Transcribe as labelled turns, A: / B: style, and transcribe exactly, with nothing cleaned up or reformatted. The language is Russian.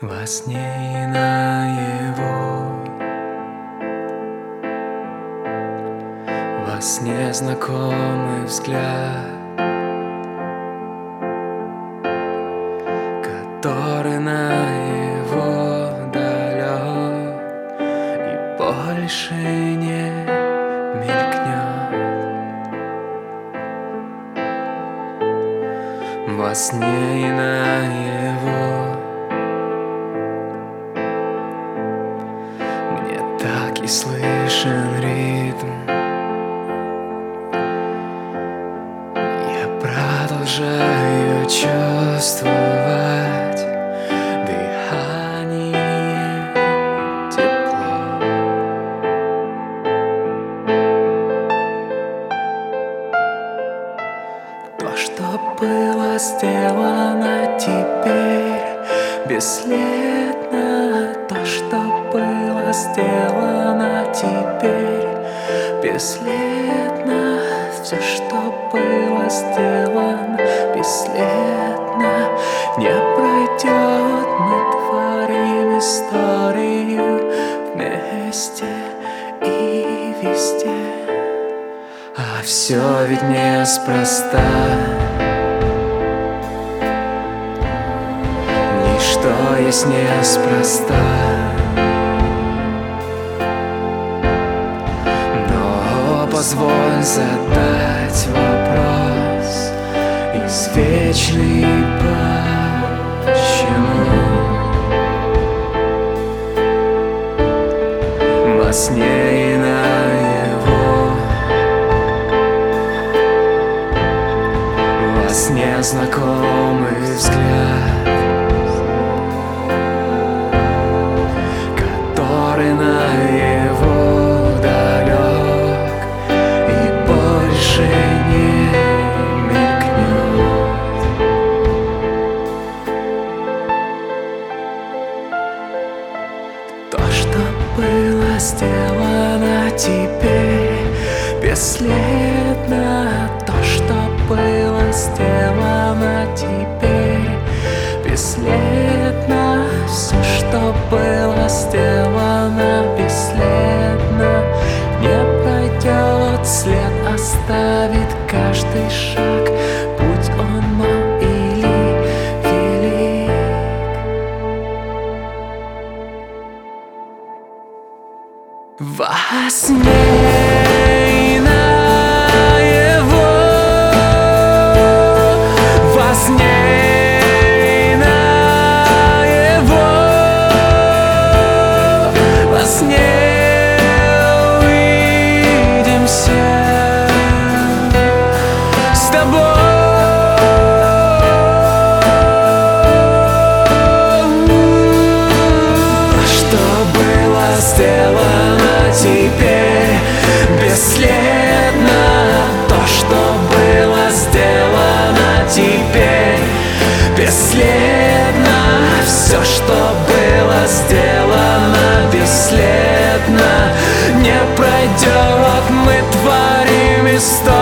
A: Во сне и наяву, во сне знакомый взгляд, который наяву далек и больше не мелькнет. Во сне и наяву так и слышен ритм. Я продолжаю чувствовать дыхание, тепло. То, что было сделано, теперь бесследно. То, что было сделано, теперь бесследно. Все, что было сделано, бесследно не пройдет. Мы творим историю вместе и везде. А все ведь неспроста. Ничто есть неспроста. Позволь задать вопрос извечный: почему? Во сне и наяву, во сне знакомый взгляд, который наяву было сделано, теперь бесследно. То, что было сделано, теперь бесследно. Все, что было сделано, бесследно не пройдет. След оставит каждый шаг, будь он мал или велик. Во сне и наяву, во сне и наяву, во сне увидимся с тобой. Что было сделано, теперь бесследно. То, что было сделано, теперь бесследно. Все, что было сделано, бесследно не пройдет. Мы творим историю